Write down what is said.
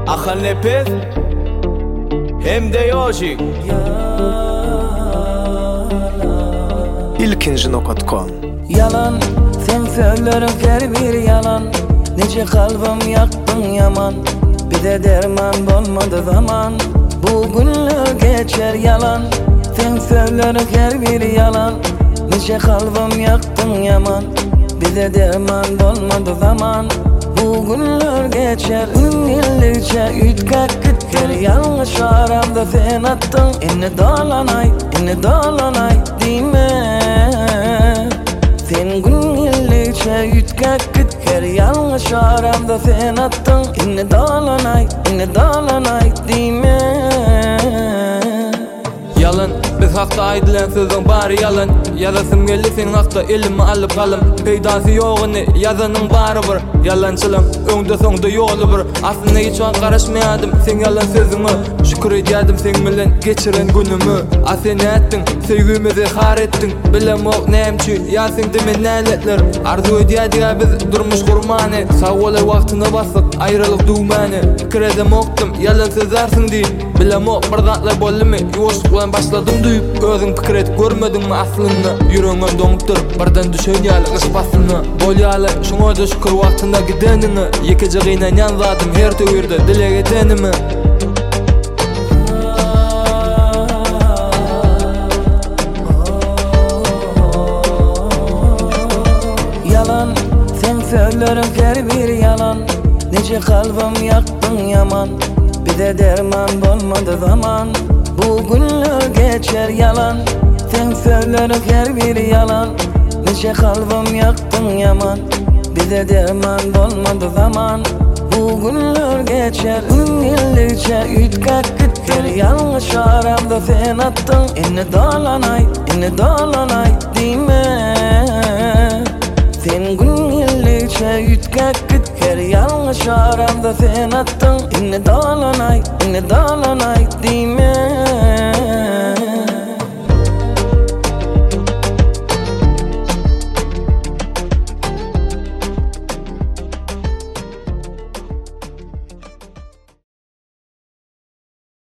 Akan nefes hem de yoşik. İlkinci.com Yalan, sen söylerin her bir yalan. Nece kalbim yaktın yaman. Bir de derman bulmadı zaman. Bu günler geçer yalan. Sen söylerin her bir yalan. Nece kalbim yaktın yaman. Bir de derman bulmadı zaman. Bu günler geçer ünlüce ütkak gitter. Yanlış aramda sen attın. İnne dolanay dime. Sen günlüce ütkak gitter. Yanlış aramda sen attın. İnne dolanay dime. Yalan, biz hakta aydilen sözün bari yalan. Yazasım geldi senin hakta elimi alıp kalım. Peydası yoğunu yazanın bari bir yalançılım, öňde soňda ýoly bir. Aslında hiç an garaşmaýadym sen yalan sözüňe. Şükür edýärdim sen bilen geçiren günümü. A sen etdiň, sevgimizi har etdiň. Bilemok näçe ýasyň dimen näletler. Arzu edýärdiň biz durmuş gurmany. Sag bolar wagtyna basyk aýrylyk duýmany. Pikir edemokdym yalan sözärsiň diýip. Bilemok bir zatlar boldymy ýoşuk bilen başladym duýup. Özüň pikir edip görmediňmi aslynda. Ýüregiňe doňupdyr birden düşen ýaly gyş basyny. Bolýaly şoňa da şükür wagtynda gidenini. Ýekece gynan ýanzadym her töwerde dilek edenimi. Yalan, sen söylerin her bir yalan. Nece kalbim yaktın yaman. Bir de derman bulmadı zaman. Bu günler geçer yalan. Sen söylerin her bir yalan. Nece kalbim yaktın yaman. Bir de derman bulmadı zaman. Bu günler geçer ünlüce ütkak gitter. Yanlış aramda sen attın. İnne dolanay dime. Sen günlüce ütkak gitter. Yanlış aramda sen attın. İnne dolanay dime.